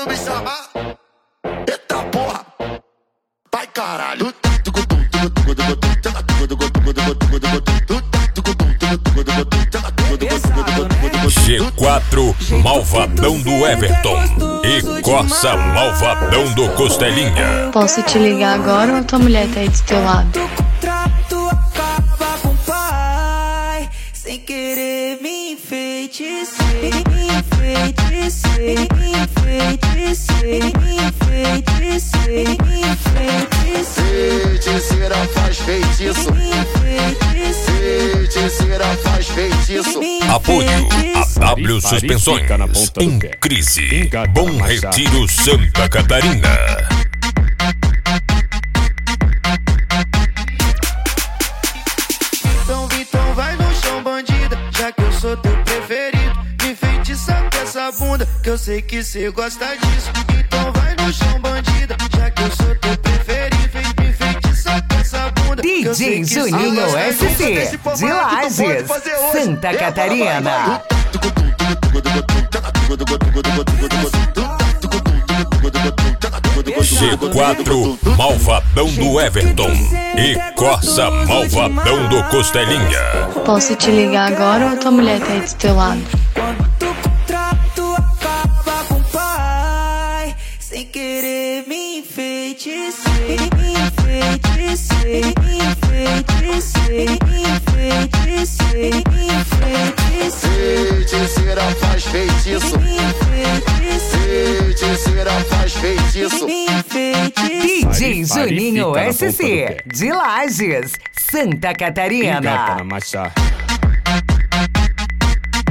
querendo me chamar? Eita porra! Vai caralho! G4, Malvadão do Everton e Corsa, Malvadão do Costelinha. Posso te ligar agora ou tua mulher tá aí do teu lado? Sem querer me enfeiticer, enfeiticer, enfeiticer, enfeiticer, enfeiticer. Feiticeira faz feitiço. Feiticeira faz feitiço. Apoio a W Suspensões, em crise, Bom Retiro, Santa Catarina. Então vai no chão, bandida, já que eu sou teu preferido. Me enfeitiça com essa bunda, que eu sei que cê gosta disso. Então vai no chão, bandida, já que eu sou teu preferido. Me enfeitiça com essa bunda, que eu sei DJ que cê Juninho gosta SC, disso. de Lages, Santa Catarina. G4, Malvadão do Everton e Corsa, Malvadão do Costelinha. Posso te ligar agora ou tua mulher tá aí do teu lado? Quando o contrato acaba com o pai, sem querer me enfeiticer, enfeiticer, enfeiticer, enfeiticer, enfeiticer. Feiticeira faz feitiço. Feiticeira faz feitiço. DJ Juninho SC, de Lages, Santa Catarina.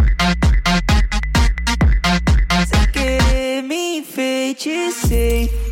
Sem querer me enfeiticer.